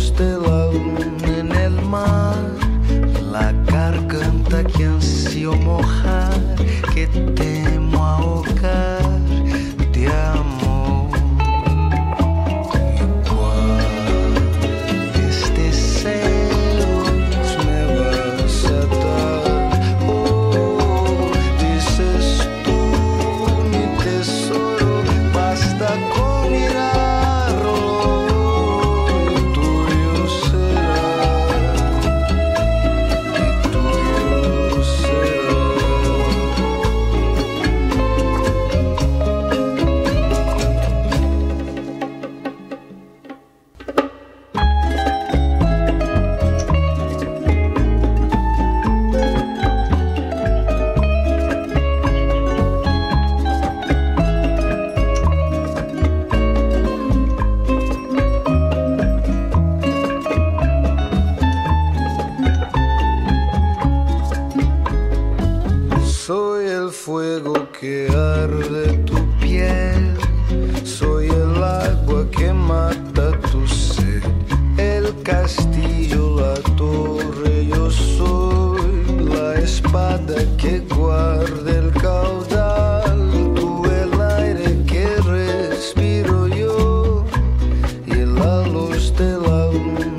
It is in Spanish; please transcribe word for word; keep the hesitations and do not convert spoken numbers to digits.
luz de la luna en el mar, la garganta que ansío mojar, que temo ahogar de amor. Igual estos celos me vas a dar, oh, dices tú, mi tesoro, basta con mirarlo y tuyo será, y tuyo será. Soy el fuego que arde tu piel, soy el agua que mata tu sed, el castillo, la torre, yo soy la espada que guarda el caudal, tú el aire que respiro yo y la luz de la luna